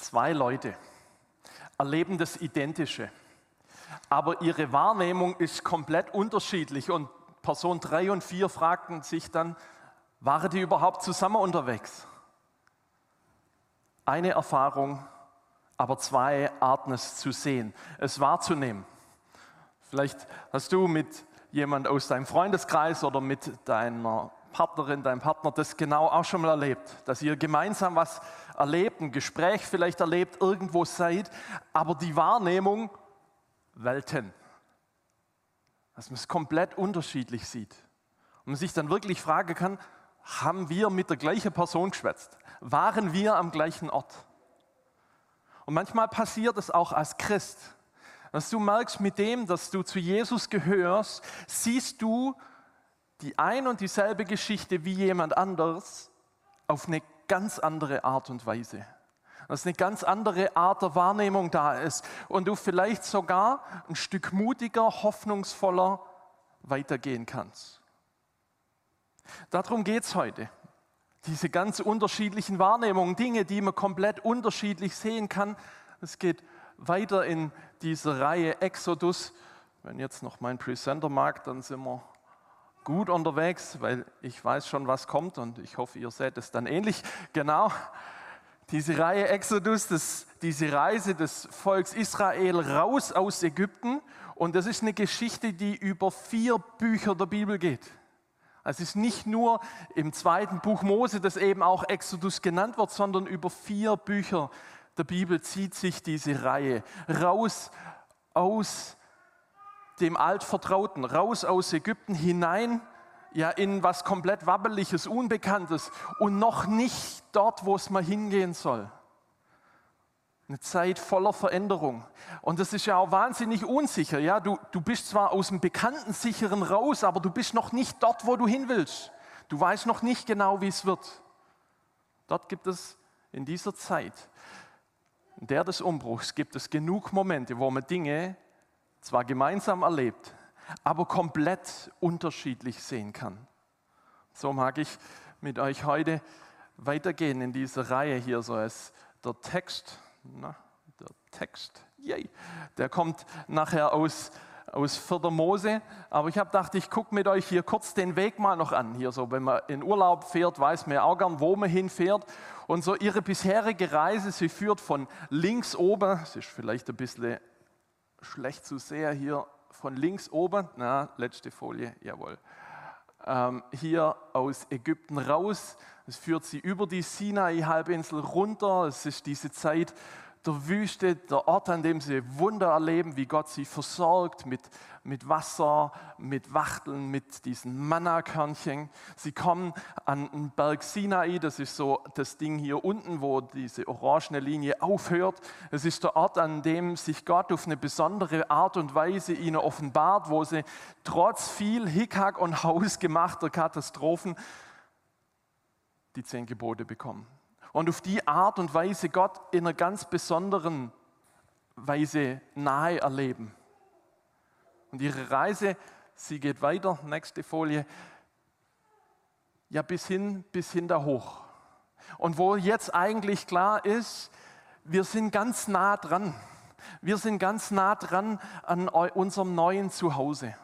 Zwei Leute erleben das Identische, aber ihre Wahrnehmung ist komplett unterschiedlich. Und Person 3 und 4 fragten sich dann, waren die überhaupt zusammen unterwegs? Eine Erfahrung, aber zwei Arten es zu sehen, es wahrzunehmen. Vielleicht hast du mit jemand aus deinem Freundeskreis oder mit deiner Partnerin, deinem Partner das genau auch schon mal erlebt, dass ihr gemeinsam was erlebt, ein Gespräch vielleicht erlebt, irgendwo seid, aber die Wahrnehmung Welten, dass man es komplett unterschiedlich sieht und man sich dann wirklich fragen kann, haben wir mit der gleichen Person geschwätzt? Waren wir am gleichen Ort? Und manchmal passiert es auch als Christ, dass du merkst, mit dem, dass du zu Jesus gehörst, siehst du die ein und dieselbe Geschichte wie jemand anderes auf eine ganz andere Art und Weise. Dass eine ganz andere Art der Wahrnehmung da ist und du vielleicht sogar ein Stück mutiger, hoffnungsvoller weitergehen kannst. Darum geht es heute. Diese ganz unterschiedlichen Wahrnehmungen, Dinge, die man komplett unterschiedlich sehen kann. Es geht weiter in dieser Reihe Exodus. Wenn jetzt noch mein Presenter mag, dann sind wir gut unterwegs, weil ich weiß schon, was kommt und ich hoffe, ihr seht es dann ähnlich. Genau, diese Reihe Exodus, diese Reise des Volks Israel raus aus Ägypten, und das ist eine Geschichte, die über 4 Bücher der Bibel geht. Es ist nicht nur im 2. Buch Mose, das eben auch Exodus genannt wird, sondern über 4 Bücher der Bibel zieht sich diese Reihe raus aus dem Altvertrauten, raus aus Ägypten hinein, ja in was komplett Wabbeliges, Unbekanntes und noch nicht dort, wo es mal hingehen soll. Eine Zeit voller Veränderung. Und das ist ja auch wahnsinnig unsicher. Ja? Du bist zwar aus dem Bekannten, Sicheren raus, aber du bist noch nicht dort, wo du hin willst. Du weißt noch nicht genau, wie es wird. Dort gibt es in dieser Zeit, in der des Umbruchs, gibt es genug Momente, wo man Dinge zwar gemeinsam erlebt, aber komplett unterschiedlich sehen kann. So mag ich mit euch heute weitergehen in dieser Reihe hier. So ist der Text, yay, der kommt nachher aus 4. Mose, aber ich habe gedacht, ich gucke mit euch hier kurz den Weg mal noch an. Hier so, wenn man in Urlaub fährt, weiß man ja auch gern, wo man hinfährt. Und so ihre bisherige Reise, sie führt von links oben, es ist vielleicht ein bisschen schlecht zu sehen hier von links oben, letzte Folie, jawohl, hier aus Ägypten raus. Es führt sie über die Sinai-Halbinsel runter. Es ist diese Zeit der Wüste, der Ort, an dem sie Wunder erleben, wie Gott sie versorgt mit Wasser, mit Wachteln, mit diesen Mannakörnchen. Sie kommen an den Berg Sinai, das ist so das Ding hier unten, wo diese orangene Linie aufhört. Es ist der Ort, an dem sich Gott auf eine besondere Art und Weise ihnen offenbart, wo sie trotz viel Hickhack und hausgemachter Katastrophen die 10 Gebote bekommen. Und auf die Art und Weise Gott in einer ganz besonderen Weise nahe erleben. Und ihre Reise, sie geht weiter, nächste Folie, ja bis hin da hoch. Und wo jetzt eigentlich klar ist, wir sind ganz nah dran. Wir sind ganz nah dran an unserem neuen Zuhause.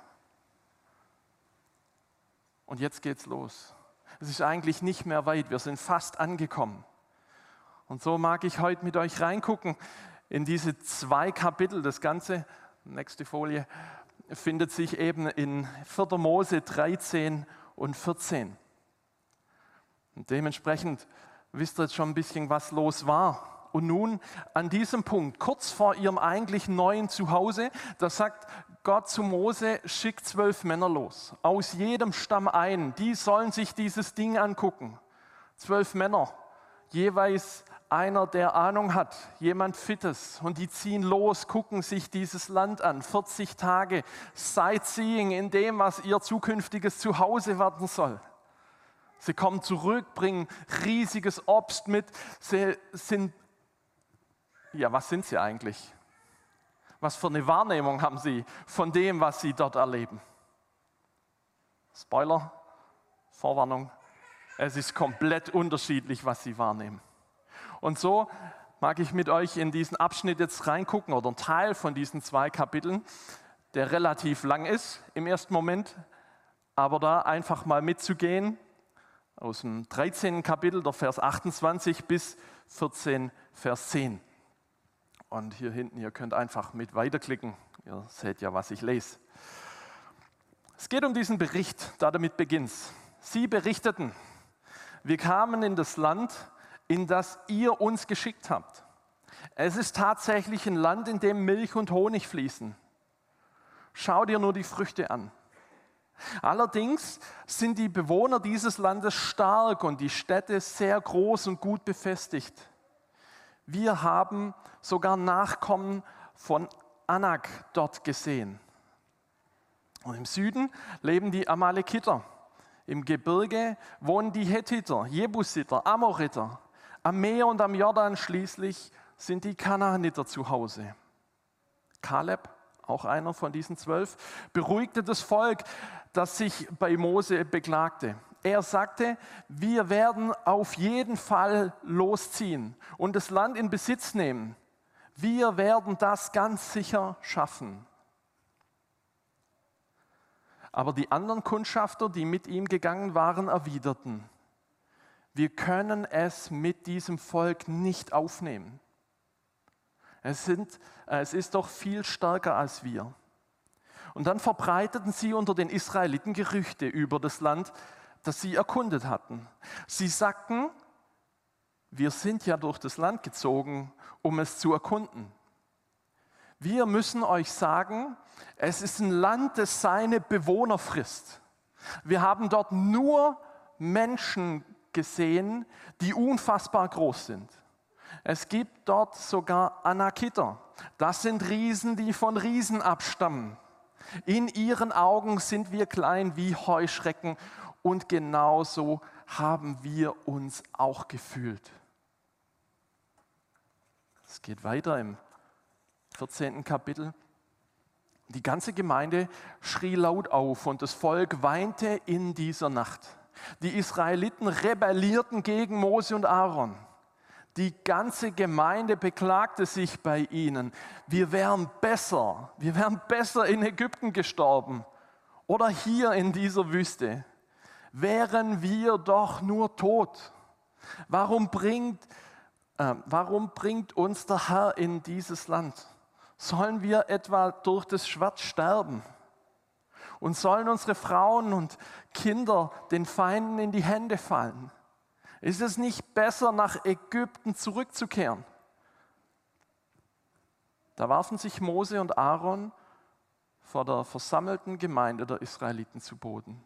Und jetzt geht's los. Es ist eigentlich nicht mehr weit, wir sind fast angekommen. Und so mag ich heute mit euch reingucken in diese 2 Kapitel. Das Ganze, nächste Folie, findet sich eben in 4. Mose 13 und 14. Und dementsprechend wisst ihr jetzt schon ein bisschen, was los war. Und nun an diesem Punkt, kurz vor ihrem eigentlichen neuen Zuhause, da sagt Gott zu Mose, schickt 12 Männer los, aus jedem Stamm ein, die sollen sich dieses Ding angucken. 12 Männer, jeweils einer, der Ahnung hat, jemand Fittes, und die ziehen los, gucken sich dieses Land an, 40 Tage Sightseeing in dem, was ihr zukünftiges Zuhause werden soll. Sie kommen zurück, bringen riesiges Obst mit, sie sind, ja, was sind sie eigentlich? Was für eine Wahrnehmung haben sie von dem, was sie dort erleben? Spoiler, Vorwarnung, es ist komplett unterschiedlich, was sie wahrnehmen. Und so mag ich mit euch in diesen Abschnitt jetzt reingucken oder einen Teil von diesen 2 Kapiteln, der relativ lang ist im ersten Moment, aber da einfach mal mitzugehen, aus dem 13. Kapitel, der Vers 28 bis 14, Vers 10. Und hier hinten, ihr könnt einfach mit weiterklicken, ihr seht ja, was ich lese. Es geht um diesen Bericht, da damit beginnt's. Sie berichteten, wir kamen in das Land, in das ihr uns geschickt habt. Es ist tatsächlich ein Land, in dem Milch und Honig fließen. Schau dir nur die Früchte an. Allerdings sind die Bewohner dieses Landes stark und die Städte sehr groß und gut befestigt. Wir haben sogar Nachkommen von Anak dort gesehen. Und im Süden leben die Amalekiter. Im Gebirge wohnen die Hethiter, Jebusiter, Amoriter. Am Meer und am Jordan schließlich sind die Kanaaniter zu Hause. Kaleb, auch einer von diesen 12, beruhigte das Volk, das sich bei Mose beklagte. Er sagte, wir werden auf jeden Fall losziehen und das Land in Besitz nehmen. Wir werden das ganz sicher schaffen. Aber die anderen Kundschafter, die mit ihm gegangen waren, erwiderten, wir können es mit diesem Volk nicht aufnehmen. Es ist doch viel stärker als wir. Und dann verbreiteten sie unter den Israeliten Gerüchte über das Land, das sie erkundet hatten. Sie sagten, wir sind ja durch das Land gezogen, um es zu erkunden. Wir müssen euch sagen, es ist ein Land, das seine Bewohner frisst. Wir haben dort nur Menschen gesehen, die unfassbar groß sind. Es gibt dort sogar Anakiter. Das sind Riesen, die von Riesen abstammen. In ihren Augen sind wir klein wie Heuschrecken und genauso haben wir uns auch gefühlt. Es geht weiter im 14. Kapitel. Die ganze Gemeinde schrie laut auf und das Volk weinte in dieser Nacht. Die Israeliten rebellierten gegen Mose und Aaron. Die ganze Gemeinde beklagte sich bei ihnen. Wir wären besser in Ägypten gestorben oder hier in dieser Wüste. Wären wir doch nur tot. Warum bringt uns der Herr in dieses Land? Sollen wir etwa durch das Schwert sterben? Und sollen unsere Frauen und Kinder den Feinden in die Hände fallen? Ist es nicht besser, nach Ägypten zurückzukehren? Da warfen sich Mose und Aaron vor der versammelten Gemeinde der Israeliten zu Boden.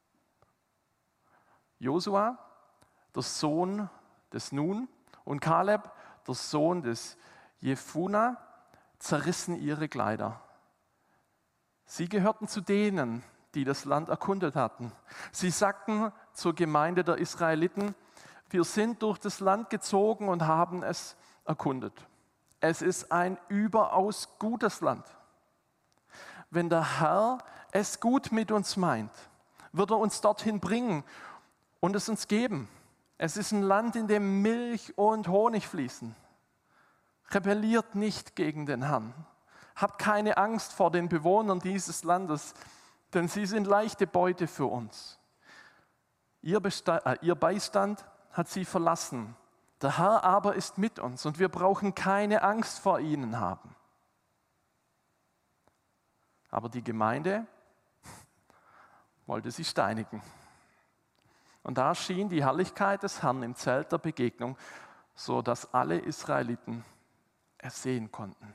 Josua, der Sohn des Nun, und Kaleb, der Sohn des Jefuna, zerrissen ihre Kleider. Sie gehörten zu denen, die das Land erkundet hatten. Sie sagten zur Gemeinde der Israeliten, wir sind durch das Land gezogen und haben es erkundet. Es ist ein überaus gutes Land. Wenn der Herr es gut mit uns meint, wird er uns dorthin bringen und es uns geben. Es ist ein Land, in dem Milch und Honig fließen. Rebelliert nicht gegen den Herrn. Habt keine Angst vor den Bewohnern dieses Landes, denn sie sind leichte Beute für uns. Ihr Beistand hat sie verlassen. Der Herr aber ist mit uns und wir brauchen keine Angst vor ihnen haben. Aber die Gemeinde wollte sie steinigen. Und da schien die Herrlichkeit des Herrn im Zelt der Begegnung, so dass alle Israeliten es sehen konnten.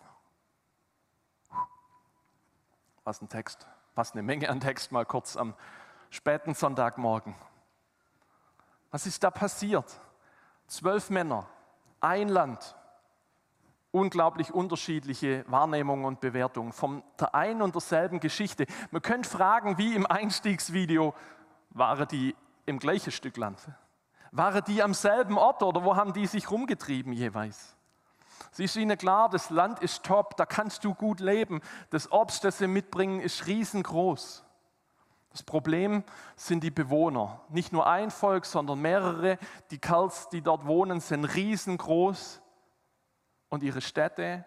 Was ein Text, was eine Menge an Text, mal kurz am späten Sonntagmorgen. Was ist da passiert? 12 Männer, ein Land, unglaublich unterschiedliche Wahrnehmungen und Bewertungen von der einen und derselben Geschichte. Man könnte fragen, wie im Einstiegsvideo, waren die im gleichen Stück Land? Waren die am selben Ort oder wo haben die sich rumgetrieben jeweils? Es ist ihnen klar, das Land ist top, da kannst du gut leben. Das Obst, das sie mitbringen, ist riesengroß. Das Problem sind die Bewohner. Nicht nur ein Volk, sondern mehrere. Die Kerls, die dort wohnen, sind riesengroß. und ihre Städte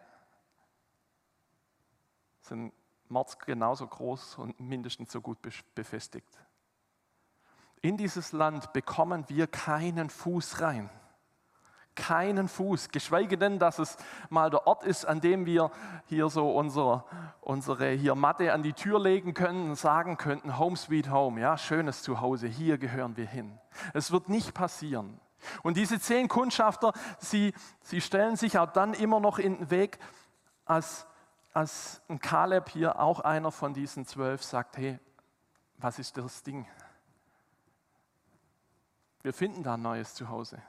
sind genauso groß und mindestens so gut befestigt. In dieses Land bekommen wir keinen Fuß rein. Keinen Fuß, geschweige denn, dass es mal der Ort ist, an dem wir hier so unsere hier Matte an die Tür legen können und sagen könnten, Home sweet home, ja, schönes Zuhause, hier gehören wir hin. Es wird nicht passieren. Und diese 10 Kundschafter, sie stellen sich auch dann immer noch in den Weg, als ein Kaleb hier, auch einer von diesen 12, sagt, hey, was ist das Ding? Wir finden da ein neues Zuhause.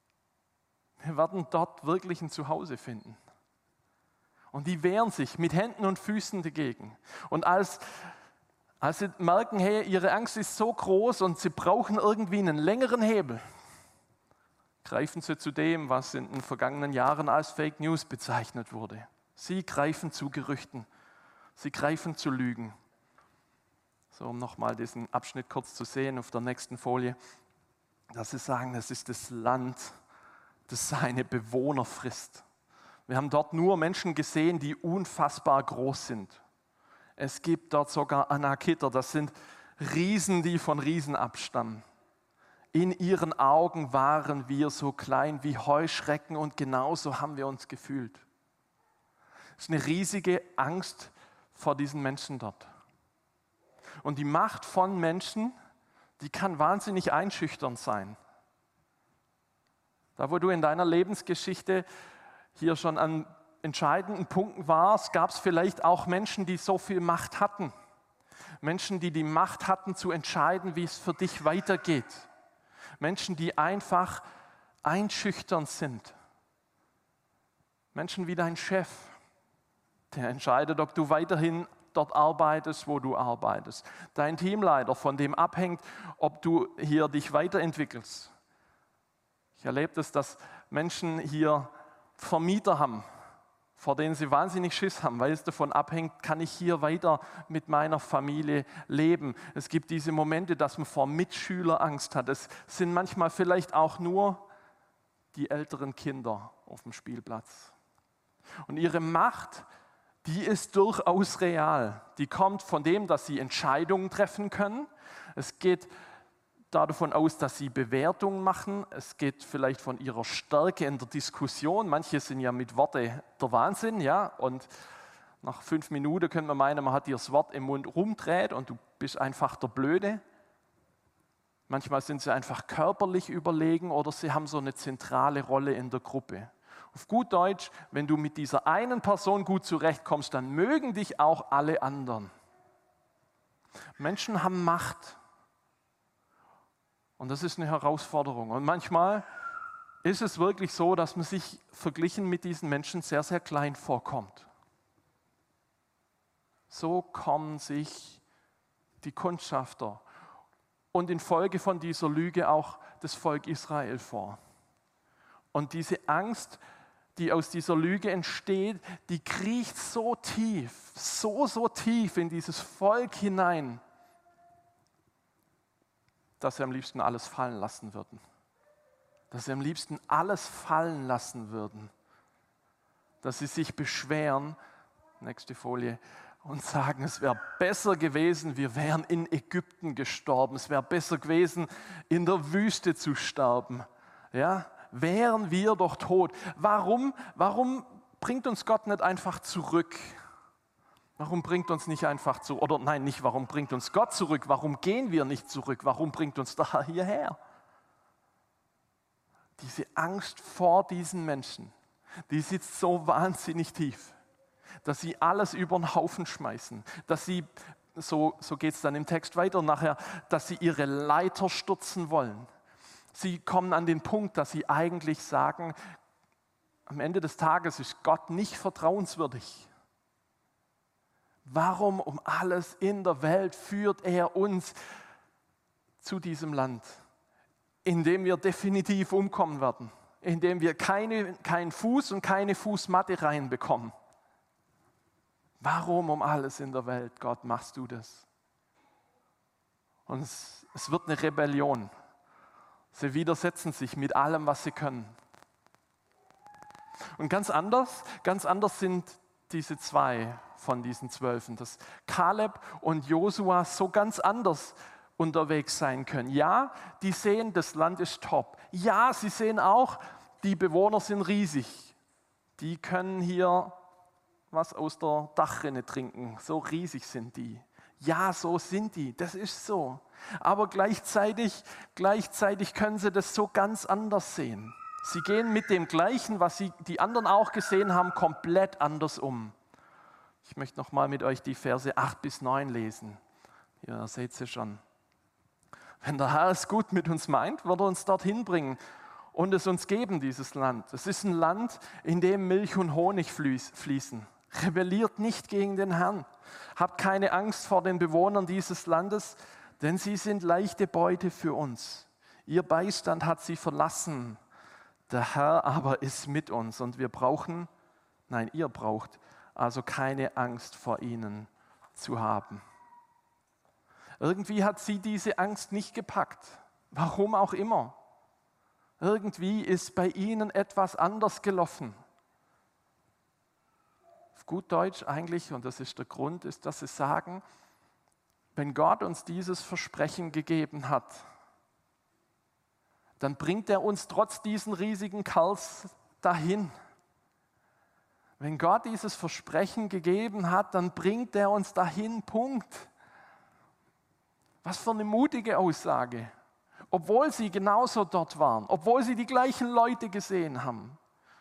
Wir werden dort wirklich ein Zuhause finden. Und die wehren sich mit Händen und Füßen dagegen. Und als sie merken, hey, ihre Angst ist so groß und sie brauchen irgendwie einen längeren Hebel, greifen sie zu dem, was in den vergangenen Jahren als Fake News bezeichnet wurde. Sie greifen zu Gerüchten. Sie greifen zu Lügen. So, um nochmal diesen Abschnitt kurz zu sehen auf der nächsten Folie, dass sie sagen, das ist das Land, das seine Bewohner frisst. Wir haben dort nur Menschen gesehen, die unfassbar groß sind. Es gibt dort sogar Anakiter, das sind Riesen, die von Riesen abstammen. In ihren Augen waren wir so klein wie Heuschrecken und genauso haben wir uns gefühlt. Es ist eine riesige Angst vor diesen Menschen dort. Und die Macht von Menschen, die kann wahnsinnig einschüchternd sein. Da, wo du in deiner Lebensgeschichte hier schon an entscheidenden Punkten warst, gab es vielleicht auch Menschen, die so viel Macht hatten. Menschen, die die Macht hatten, zu entscheiden, wie es für dich weitergeht. Menschen, die einfach einschüchternd sind. Menschen wie dein Chef, der entscheidet, ob du weiterhin dort arbeitest, wo du arbeitest. Dein Teamleiter, von dem abhängt, ob du hier dich weiterentwickelst. Ich erlebe das, dass Menschen hier Vermieter haben, vor denen sie wahnsinnig Schiss haben, weil es davon abhängt, kann ich hier weiter mit meiner Familie leben. Es gibt diese Momente, dass man vor Mitschülern Angst hat. Es sind manchmal vielleicht auch nur die älteren Kinder auf dem Spielplatz. Und ihre Macht, die ist durchaus real. Die kommt von dem, dass sie Entscheidungen treffen können. Es geht davon aus, dass sie Bewertungen machen. Es geht vielleicht von ihrer Stärke in der Diskussion. Manche sind ja mit Worte der Wahnsinn, ja. Und nach 5 Minuten können wir meinen, man hat dir das Wort im Mund rumdreht und du bist einfach der Blöde. Manchmal sind sie einfach körperlich überlegen oder sie haben so eine zentrale Rolle in der Gruppe. Auf gut Deutsch, wenn du mit dieser einen Person gut zurechtkommst, dann mögen dich auch alle anderen. Menschen haben Macht. Und das ist eine Herausforderung. Und manchmal ist es wirklich so, dass man sich verglichen mit diesen Menschen sehr, sehr klein vorkommt. So kommen sich die Kundschafter und infolge von dieser Lüge auch das Volk Israel vor. Und diese Angst, die aus dieser Lüge entsteht, die kriecht so tief, so tief in dieses Volk hinein, dass sie am liebsten alles fallen lassen würden. Dass sie am liebsten alles fallen lassen würden. Dass sie sich beschweren, nächste Folie, und sagen, es wäre besser gewesen, wir wären in Ägypten gestorben. Es wäre besser gewesen, in der Wüste zu sterben. Ja, wären wir doch tot. Warum bringt uns Gott nicht einfach zurück? Warum bringt uns nicht einfach zurück? Oder nein, nicht warum bringt uns Gott zurück? Warum gehen wir nicht zurück? Warum bringt uns der Herr hierher? Diese Angst vor diesen Menschen, die sitzt so wahnsinnig tief, dass sie alles über den Haufen schmeißen, dass sie, so geht es dann im Text weiter nachher, dass sie ihre Leiter stürzen wollen. Sie kommen an den Punkt, dass sie eigentlich sagen, am Ende des Tages ist Gott nicht vertrauenswürdig. Warum um alles in der Welt führt er uns zu diesem Land, in dem wir definitiv umkommen werden, in dem wir keinen Fuß und keine Fußmatte reinbekommen? Warum um alles in der Welt, Gott, machst du das? Und es wird eine Rebellion. Sie widersetzen sich mit allem, was sie können. Und ganz anders sind diese 2 von diesen 12, dass Kaleb und Josua so ganz anders unterwegs sein können. Ja, die sehen, das Land ist top. Ja, sie sehen auch, die Bewohner sind riesig. Die können hier was aus der Dachrinne trinken. So riesig sind die. Ja, so sind die. Das ist so. Aber gleichzeitig können sie das so ganz anders sehen. Sie gehen mit dem Gleichen, was die anderen auch gesehen haben, komplett anders um. Ich möchte nochmal mit euch die Verse 8 bis 9 lesen. Ihr seht sie schon. Wenn der Herr es gut mit uns meint, wird er uns dorthin bringen und es uns geben, dieses Land. Es ist ein Land, in dem Milch und Honig fließen. Rebelliert nicht gegen den Herrn. Habt keine Angst vor den Bewohnern dieses Landes, denn sie sind leichte Beute für uns. Ihr Beistand hat sie verlassen. Der Herr aber ist mit uns und ihr braucht also keine Angst vor ihnen zu haben. Irgendwie hat sie diese Angst nicht gepackt. Warum auch immer. Irgendwie ist bei ihnen etwas anders gelaufen. Auf gut Deutsch eigentlich, und das ist der Grund, ist, dass sie sagen, wenn Gott uns dieses Versprechen gegeben hat, dann bringt er uns trotz diesen riesigen Kerls dahin. Wenn Gott dieses Versprechen gegeben hat, dann bringt er uns dahin, Punkt. Was für eine mutige Aussage. Obwohl sie genauso dort waren, obwohl sie die gleichen Leute gesehen haben.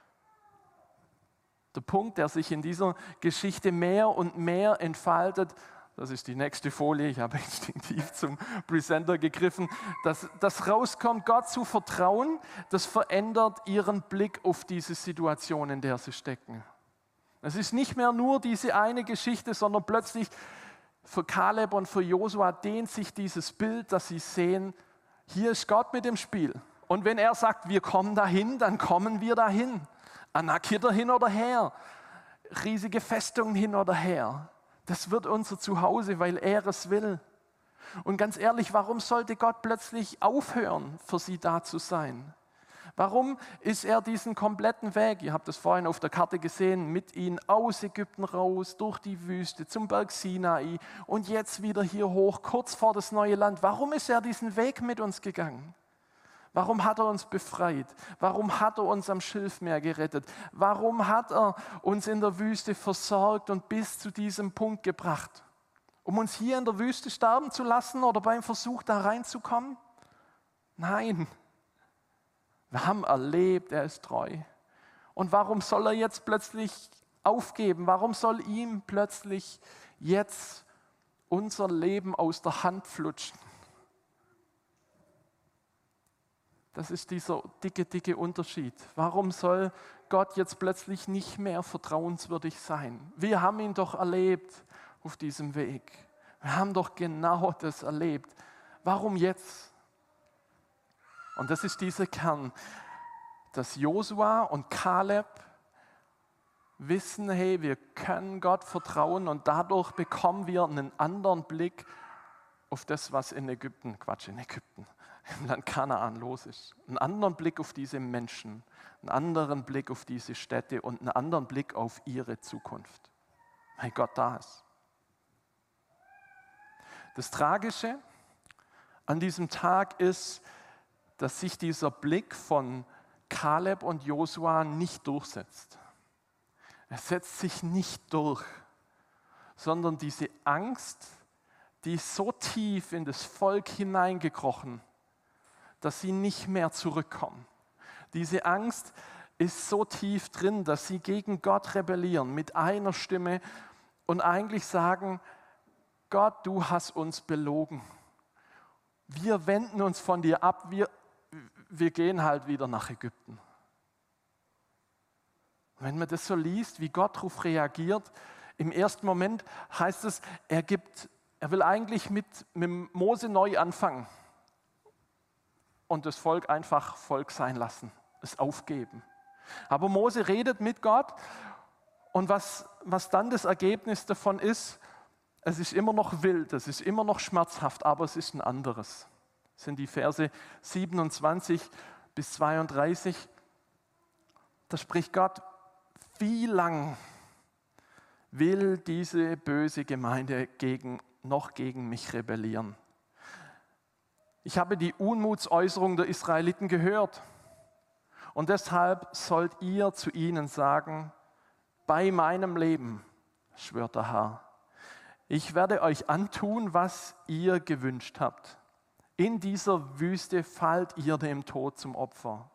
Der Punkt, der sich in dieser Geschichte mehr und mehr entfaltet, das ist die nächste Folie, ich habe instinktiv zum Presenter gegriffen, dass rauskommt, Gott zu vertrauen, das verändert ihren Blick auf diese Situation, in der sie stecken. Es ist nicht mehr nur diese eine Geschichte, sondern plötzlich für Kaleb und für Josua dehnt sich dieses Bild, dass sie sehen, hier ist Gott mit dem Spiel. Und wenn er sagt, wir kommen dahin, dann kommen wir dahin. Anakitter hin oder her, riesige Festungen hin oder her. Das wird unser Zuhause, weil er es will. Und ganz ehrlich, warum sollte Gott plötzlich aufhören, für sie da zu sein? Warum ist er diesen kompletten Weg, ihr habt das vorhin auf der Karte gesehen, mit ihnen aus Ägypten raus, durch die Wüste, zum Berg Sinai und jetzt wieder hier hoch, kurz vor das neue Land. Warum ist er diesen Weg mit uns gegangen? Warum hat er uns befreit? Warum hat er uns am Schilfmeer gerettet? Warum hat er uns in der Wüste versorgt und bis zu diesem Punkt gebracht? Um uns hier in der Wüste sterben zu lassen oder beim Versuch da reinzukommen? Nein. Wir haben erlebt, er ist treu. Und warum soll er jetzt plötzlich aufgeben? Warum soll ihm plötzlich jetzt unser Leben aus der Hand flutschen? Das ist dieser dicke Unterschied. Warum soll Gott jetzt plötzlich nicht mehr vertrauenswürdig sein? Wir haben ihn doch erlebt auf diesem Weg. Wir haben doch genau das erlebt. Warum jetzt? Und das ist dieser Kern, dass Josua und Kaleb wissen, hey, wir können Gott vertrauen und dadurch bekommen wir einen anderen Blick auf das, was im Land Kanaan los ist. Einen anderen Blick auf diese Menschen, einen anderen Blick auf diese Städte und einen anderen Blick auf ihre Zukunft, weil Gott da ist. Das Tragische an diesem Tag ist, dass sich dieser Blick von Kaleb und Josua nicht durchsetzt. Er setzt sich nicht durch, sondern diese Angst, die ist so tief in das Volk hineingekrochen, dass sie nicht mehr zurückkommen. Diese Angst ist so tief drin, dass sie gegen Gott rebellieren mit einer Stimme und eigentlich sagen, Gott, du hast uns belogen. Wir wenden uns von dir ab, wir gehen halt wieder nach Ägypten. Wenn man das so liest, wie Gott darauf reagiert, im ersten Moment heißt es, er will eigentlich mit Mose neu anfangen und das Volk einfach Volk sein lassen, es aufgeben. Aber Mose redet mit Gott und was dann das Ergebnis davon ist, es ist immer noch wild, es ist immer noch schmerzhaft, aber es ist ein anderes. Das sind die Verse 27 bis 32. Da spricht Gott, wie lang will diese böse Gemeinde noch gegen mich rebellieren? Ich habe die Unmutsäußerung der Israeliten gehört und deshalb sollt ihr zu ihnen sagen, bei meinem Leben, schwört der Herr, ich werde euch antun, was ihr gewünscht habt. In dieser Wüste fallt ihr dem Tod zum Opfer.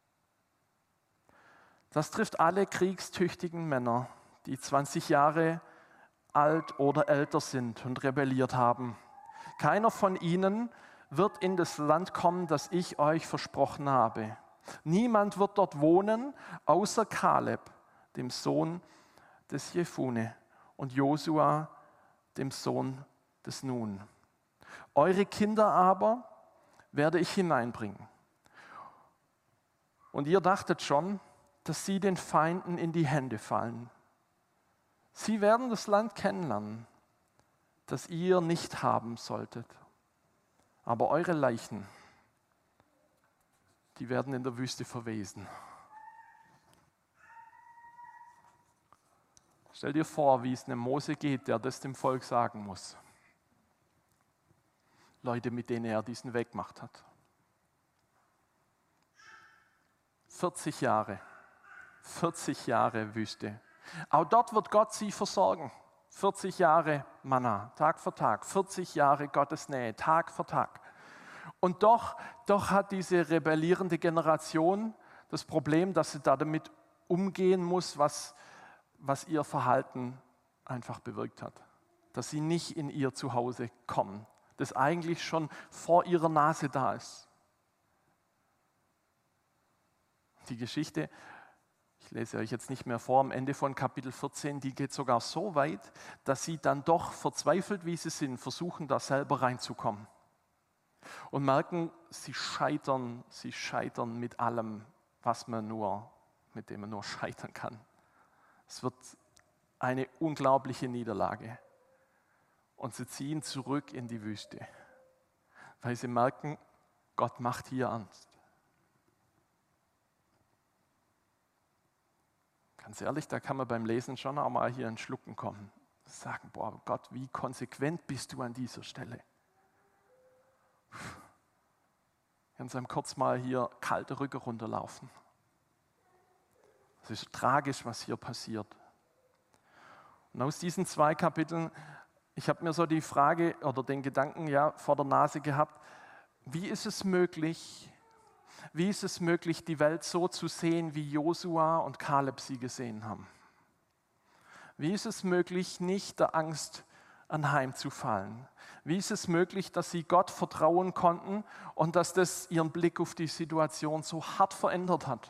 Das trifft alle kriegstüchtigen Männer, die 20 Jahre alt oder älter sind und rebelliert haben. Keiner von ihnen wird in das Land kommen, das ich euch versprochen habe. Niemand wird dort wohnen, außer Kaleb, dem Sohn des Jefune, und Josua, dem Sohn des Nun. Eure Kinder aber werde ich hineinbringen. Und ihr dachtet schon, dass sie den Feinden in die Hände fallen. Sie werden das Land kennenlernen, das ihr nicht haben solltet. Aber eure Leichen, die werden in der Wüste verwesen. Stell dir vor, wie es einem Mose geht, der das dem Volk sagen muss. Leute, mit denen er diesen Weg gemacht hat. 40 Jahre Wüste. Auch dort wird Gott sie versorgen. 40 Jahre Manna, Tag für Tag. 40 Jahre Gottes Nähe, Tag für Tag. Und doch hat diese rebellierende Generation das Problem, dass sie da damit umgehen muss, was ihr Verhalten einfach bewirkt hat. Dass sie nicht in ihr Zuhause kommen, das eigentlich schon vor ihrer Nase da ist. Die Geschichte, ich lese euch jetzt nicht mehr vor, am Ende von Kapitel 14, die geht sogar so weit, dass sie dann doch verzweifelt, wie sie sind, versuchen, da selber reinzukommen. Und merken, sie scheitern mit allem, mit dem man nur scheitern kann. Es wird eine unglaubliche Niederlage. Und sie ziehen zurück in die Wüste, weil sie merken, Gott macht hier ernst. Ganz ehrlich, da kann man beim Lesen schon auch mal hier in Schlucken kommen. Sagen, boah Gott, wie konsequent bist du an dieser Stelle. Ganz kurz mal hier kalte Rücken runterlaufen. Es ist tragisch, was hier passiert. Und aus diesen 2 Kapiteln, ich habe mir so die Frage oder den Gedanken vor der Nase gehabt, wie ist es möglich, die Welt so zu sehen, wie Josua und Kaleb sie gesehen haben? Wie ist es möglich, nicht der Angst anheimzufallen? Wie ist es möglich, dass sie Gott vertrauen konnten und dass das ihren Blick auf die Situation so hart verändert hat?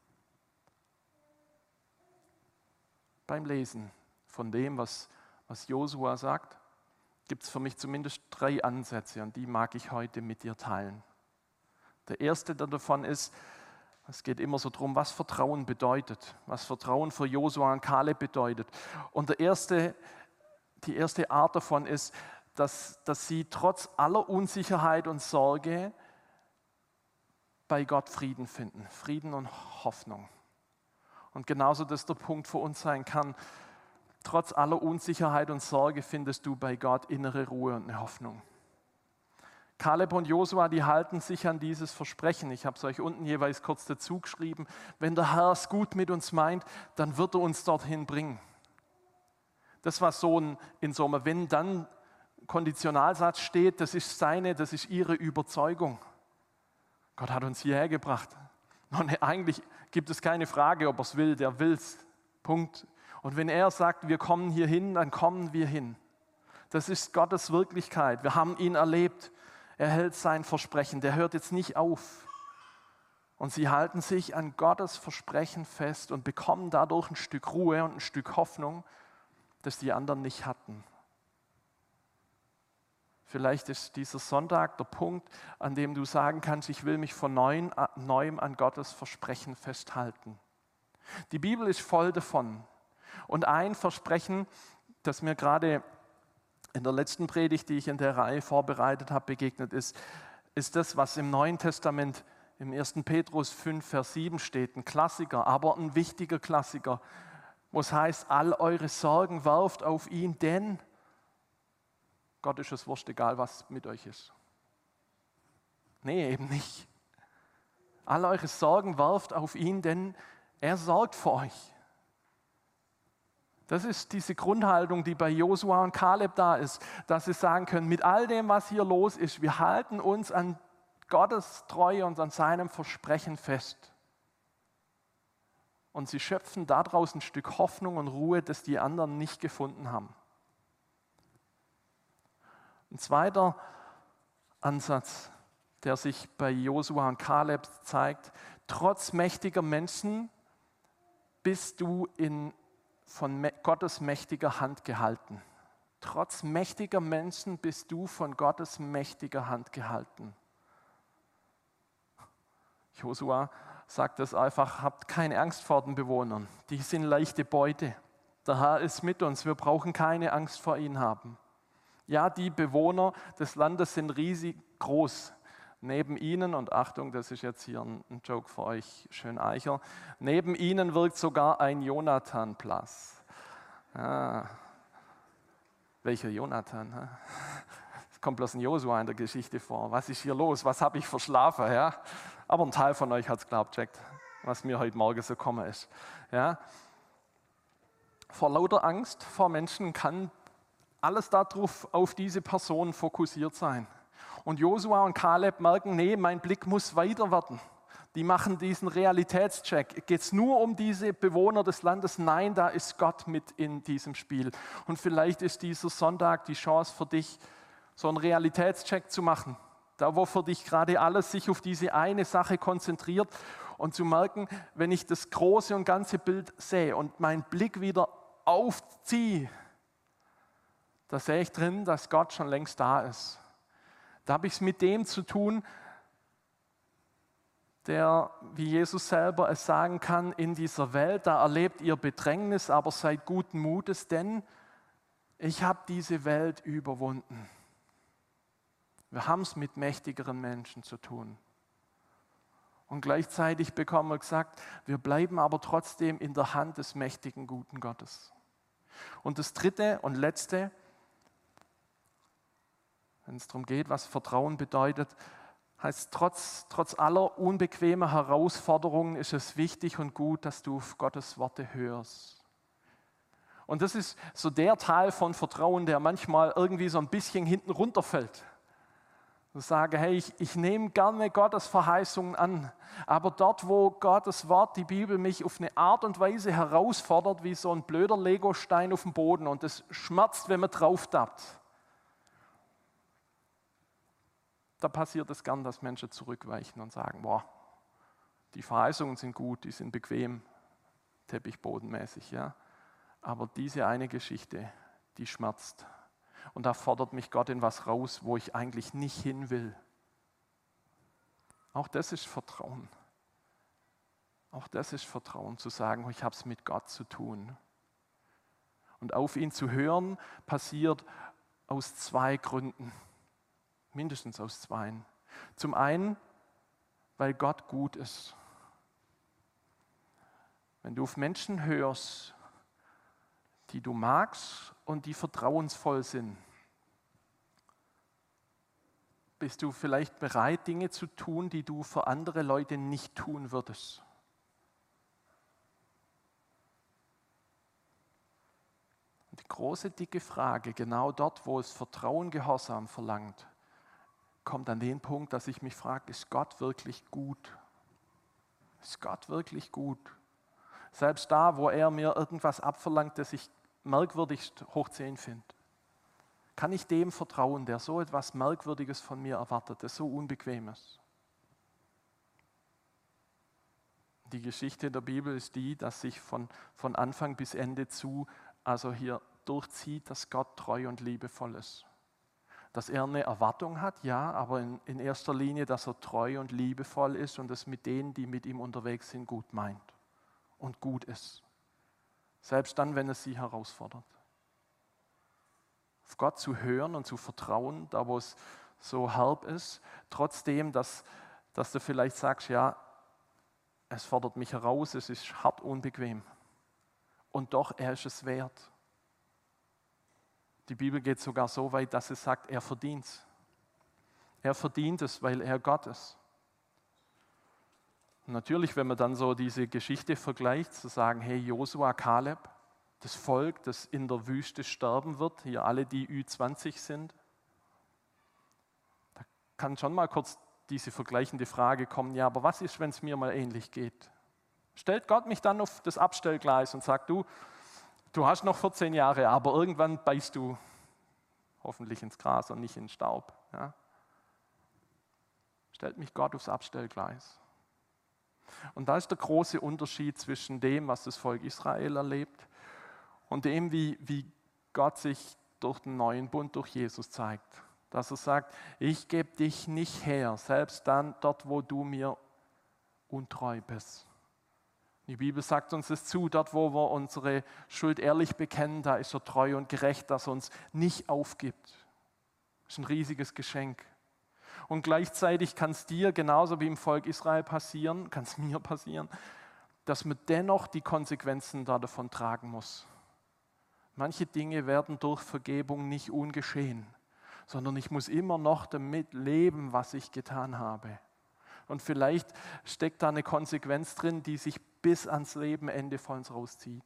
Beim Lesen von dem, was Josua sagt, gibt es für mich zumindest 3 Ansätze und die mag ich heute mit dir teilen. Der erste davon ist, es geht immer so darum, was Vertrauen bedeutet, was Vertrauen für Josua und Kaleb bedeutet. Und die erste Art davon ist, dass sie trotz aller Unsicherheit und Sorge bei Gott Frieden finden, Frieden und Hoffnung. Und genauso das der Punkt für uns sein kann, trotz aller Unsicherheit und Sorge findest du bei Gott innere Ruhe und eine Hoffnung. Kaleb und Josua, die halten sich an dieses Versprechen. Ich habe es euch unten jeweils kurz dazu geschrieben. Wenn der Herr es gut mit uns meint, dann wird er uns dorthin bringen. Das, was in so einem Wenn-Dann-Konditionalsatz steht, das ist ihre Überzeugung. Gott hat uns hierher gebracht. Und eigentlich gibt es keine Frage, ob er es will, der will es. Punkt. Und wenn er sagt, wir kommen hier hin, dann kommen wir hin. Das ist Gottes Wirklichkeit. Wir haben ihn erlebt. Er hält sein Versprechen. Der hört jetzt nicht auf. Und sie halten sich an Gottes Versprechen fest und bekommen dadurch ein Stück Ruhe und ein Stück Hoffnung, das die anderen nicht hatten. Vielleicht ist dieser Sonntag der Punkt, an dem du sagen kannst, ich will mich von neuem an Gottes Versprechen festhalten. Die Bibel ist voll davon. Und ein Versprechen, das mir gerade in der letzten Predigt, die ich in der Reihe vorbereitet habe, begegnet ist das, was im Neuen Testament Im 1. Petrus 5, Vers 7 steht ein Klassiker, aber ein wichtiger Klassiker, wo es heißt, all eure Sorgen werft auf ihn, denn Gott ist es wurscht, egal was mit euch ist. Nee, eben nicht. All eure Sorgen werft auf ihn, denn er sorgt für euch. Das ist diese Grundhaltung, die bei Josua und Kaleb da ist, dass sie sagen können, mit all dem, was hier los ist, wir halten uns an Gottes Treue und an seinem Versprechen fest. Und sie schöpfen daraus ein Stück Hoffnung und Ruhe, das die anderen nicht gefunden haben. Ein zweiter Ansatz, der sich bei Josua und Kaleb zeigt, trotz mächtiger Menschen bist du von Gottes mächtiger Hand gehalten. Trotz mächtiger Menschen bist du von Gottes mächtiger Hand gehalten. Josua sagt es einfach, habt keine Angst vor den Bewohnern. Die sind leichte Beute. Der Herr ist mit uns, wir brauchen keine Angst vor ihnen haben. Ja, die Bewohner des Landes sind riesig groß. Neben ihnen, und Achtung, das ist jetzt hier ein Joke für euch, schön Eicher, neben ihnen wirkt sogar ein Jonathan-Platz. Welcher Jonathan? Es kommt bloß ein Josua in der Geschichte vor. Was ist hier los? Was habe ich verschlafen? Ja? Aber ein Teil von euch hat es, glaube ich, checkt, was mir heute Morgen so gekommen ist. Ja? Vor lauter Angst vor Menschen kann alles darauf auf diese Person fokussiert sein. Und Josua und Kaleb merken, nee, mein Blick muss weiter werden. Die machen diesen Realitätscheck. Geht es nur um diese Bewohner des Landes? Nein, da ist Gott mit in diesem Spiel. Und vielleicht ist dieser Sonntag die Chance für dich, so einen Realitätscheck zu machen. Da, wo für dich gerade alles sich auf diese eine Sache konzentriert und zu merken, wenn ich das große und ganze Bild sehe und meinen Blick wieder aufziehe, da sehe ich drin, dass Gott schon längst da ist. Da habe ich es mit dem zu tun, der, wie Jesus selber es sagen kann, in dieser Welt, da erlebt ihr Bedrängnis, aber seid guten Mutes, denn ich habe diese Welt überwunden. Wir haben es mit mächtigeren Menschen zu tun. Und gleichzeitig bekommen wir gesagt, wir bleiben aber trotzdem in der Hand des mächtigen, guten Gottes. Und das dritte und letzte, wenn es darum geht, was Vertrauen bedeutet, heißt, trotz aller unbequemen Herausforderungen ist es wichtig und gut, dass du auf Gottes Worte hörst. Und das ist so der Teil von Vertrauen, der manchmal irgendwie so ein bisschen hinten runterfällt. Ich sage, hey, ich nehme gerne Gottes Verheißungen an, aber dort, wo Gottes Wort, die Bibel, mich auf eine Art und Weise herausfordert, wie so ein blöder Legostein auf dem Boden und das schmerzt, wenn man drauf tappt, da passiert es gern, dass Menschen zurückweichen und sagen, boah, die Verheißungen sind gut, die sind bequem, teppichbodenmäßig, ja. Aber diese eine Geschichte, die schmerzt. Und da fordert mich Gott in was raus, wo ich eigentlich nicht hin will. Auch das ist Vertrauen. Auch das ist Vertrauen, zu sagen, ich habe es mit Gott zu tun. Und auf ihn zu hören, passiert aus zwei Gründen. Mindestens aus zweien. Zum einen, weil Gott gut ist. Wenn du auf Menschen hörst, die du magst und die vertrauensvoll sind, bist du vielleicht bereit, Dinge zu tun, die du für andere Leute nicht tun würdest. Und die große, dicke Frage, genau dort, wo es Vertrauen, Gehorsam verlangt, kommt an den Punkt, dass ich mich frage, ist Gott wirklich gut? Ist Gott wirklich gut? Selbst da, wo er mir irgendwas abverlangt, das ich merkwürdigst hoch 10 finde. Kann ich dem vertrauen, der so etwas Merkwürdiges von mir erwartet, das so unbequem ist? Die Geschichte der Bibel ist die, dass sich von Anfang bis Ende also hier durchzieht, dass Gott treu und liebevoll ist. Dass er eine Erwartung hat, ja, aber in erster Linie, dass er treu und liebevoll ist und es mit denen, die mit ihm unterwegs sind, gut meint und gut ist. Selbst dann, wenn es sie herausfordert. Auf Gott zu hören und zu vertrauen, da wo es so herb ist, trotzdem, dass dass du vielleicht sagst, ja, es fordert mich heraus, es ist hart unbequem. Und doch, er ist es wert. Die Bibel geht sogar so weit, dass es sagt, er verdient es. Er verdient es, weil er Gott ist. Und natürlich, wenn man dann so diese Geschichte vergleicht, zu sagen, hey, Josua, Kaleb, das Volk, das in der Wüste sterben wird, hier alle, die Ü20 sind, da kann schon mal kurz diese vergleichende Frage kommen, ja, aber was ist, wenn es mir mal ähnlich geht? Stellt Gott mich dann auf das Abstellgleis und sagt, du hast noch 14 Jahre, aber irgendwann beißt du hoffentlich ins Gras und nicht in den Staub. Ja? Stellt mich Gott aufs Abstellgleis. Und da ist der große Unterschied zwischen dem, was das Volk Israel erlebt, und dem, wie Gott sich durch den neuen Bund, durch Jesus zeigt. Dass er sagt, ich gebe dich nicht her, selbst dann dort, wo du mir untreu bist. Die Bibel sagt uns es zu, dort, wo wir unsere Schuld ehrlich bekennen, da ist er treu und gerecht, dass er uns nicht aufgibt. Das ist ein riesiges Geschenk. Und gleichzeitig kann es dir, genauso wie im Volk Israel passieren, kann es mir passieren, dass man dennoch die Konsequenzen davon tragen muss. Manche Dinge werden durch Vergebung nicht ungeschehen, sondern ich muss immer noch damit leben, was ich getan habe. Und vielleicht steckt da eine Konsequenz drin, die sich bis ans Lebenende von uns rauszieht.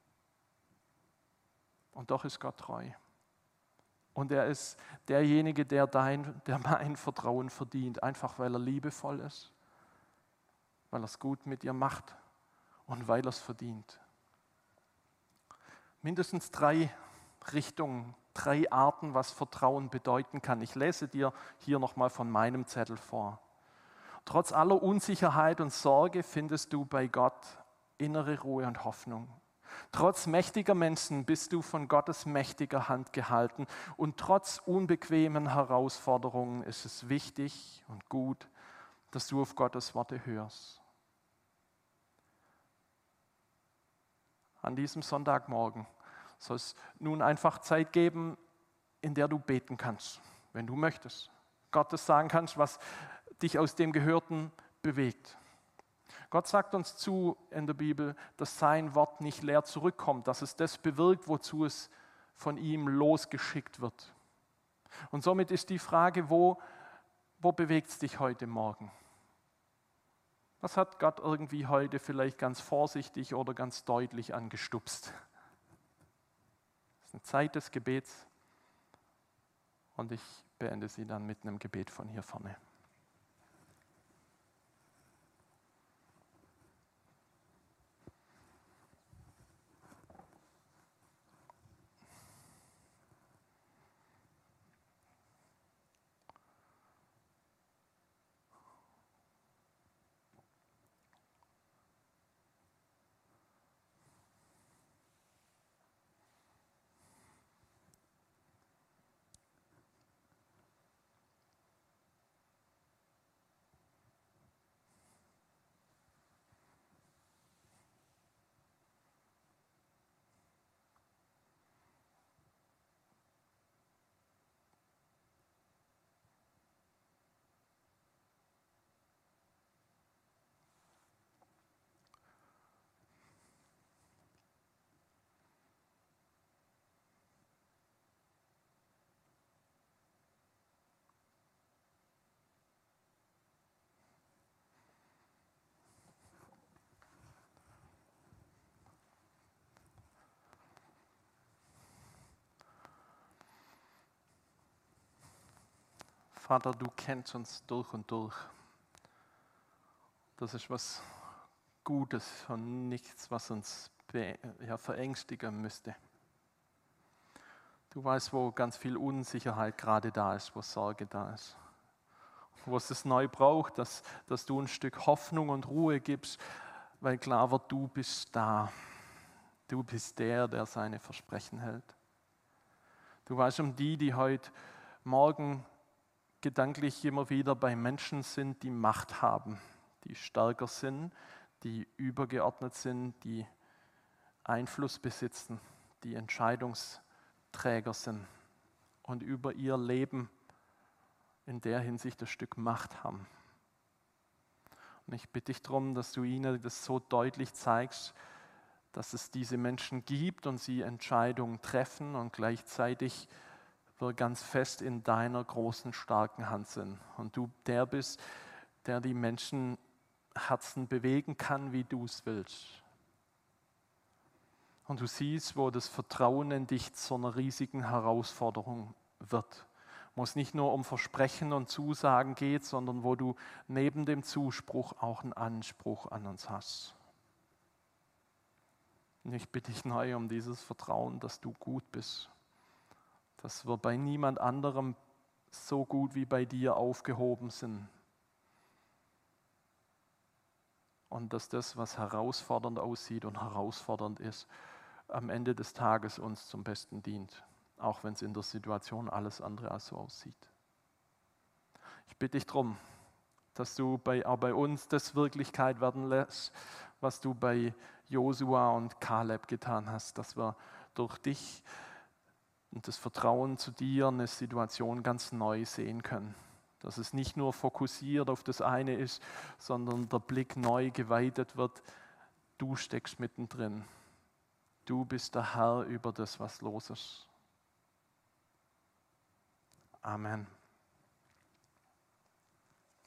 Und doch ist Gott treu. Und er ist derjenige, der mein Vertrauen verdient, einfach weil er liebevoll ist, weil er es gut mit dir macht und weil er es verdient. Mindestens 3 Richtungen, 3 Arten, was Vertrauen bedeuten kann. Ich lese dir hier nochmal von meinem Zettel vor. Trotz aller Unsicherheit und Sorge findest du bei Gott innere Ruhe und Hoffnung. Trotz mächtiger Menschen bist du von Gottes mächtiger Hand gehalten und trotz unbequemen Herausforderungen ist es wichtig und gut, dass du auf Gottes Worte hörst. An diesem Sonntagmorgen soll es nun einfach Zeit geben, in der du beten kannst, wenn du möchtest. Gottes sagen kannst, was dich aus dem Gehörten bewegt. Gott sagt uns zu in der Bibel, dass sein Wort nicht leer zurückkommt, dass es das bewirkt, wozu es von ihm losgeschickt wird. Und somit ist die Frage, wo bewegt es dich heute Morgen? Was hat Gott irgendwie heute vielleicht ganz vorsichtig oder ganz deutlich angestupst? Das ist eine Zeit des Gebets und ich beende sie dann mit einem Gebet von hier vorne. Vater, du kennst uns durch und durch. Das ist was Gutes und nichts, was uns verängstigen müsste. Du weißt, wo ganz viel Unsicherheit gerade da ist, wo Sorge da ist. Wo es neu braucht, dass du ein Stück Hoffnung und Ruhe gibst, weil klar wird, du bist da. Du bist der seine Versprechen hält. Du weißt um die heute Morgen gedanklich immer wieder bei Menschen sind, die Macht haben, die stärker sind, die übergeordnet sind, die Einfluss besitzen, die Entscheidungsträger sind und über ihr Leben in der Hinsicht ein Stück Macht haben. Und ich bitte dich darum, dass du ihnen das so deutlich zeigst, dass es diese Menschen gibt und sie Entscheidungen treffen und gleichzeitig wir ganz fest in deiner großen, starken Hand sind. Und du der bist, der die Menschenherzen bewegen kann, wie du es willst. Und du siehst, wo das Vertrauen in dich zu einer riesigen Herausforderung wird. Wo es nicht nur um Versprechen und Zusagen geht, sondern wo du neben dem Zuspruch auch einen Anspruch an uns hast. Und ich bitte dich neu um dieses Vertrauen, dass du gut bist. Dass wir bei niemand anderem so gut wie bei dir aufgehoben sind. Und dass das, was herausfordernd aussieht und herausfordernd ist, am Ende des Tages uns zum Besten dient. Auch wenn es in der Situation alles andere als so aussieht. Ich bitte dich darum, dass du auch bei uns das Wirklichkeit werden lässt, was du bei Josua und Kaleb getan hast, dass wir durch dich und das Vertrauen zu dir eine Situation ganz neu sehen können. Dass es nicht nur fokussiert auf das eine ist, sondern der Blick neu geweitet wird. Du steckst mittendrin. Du bist der Herr über das, was los ist. Amen.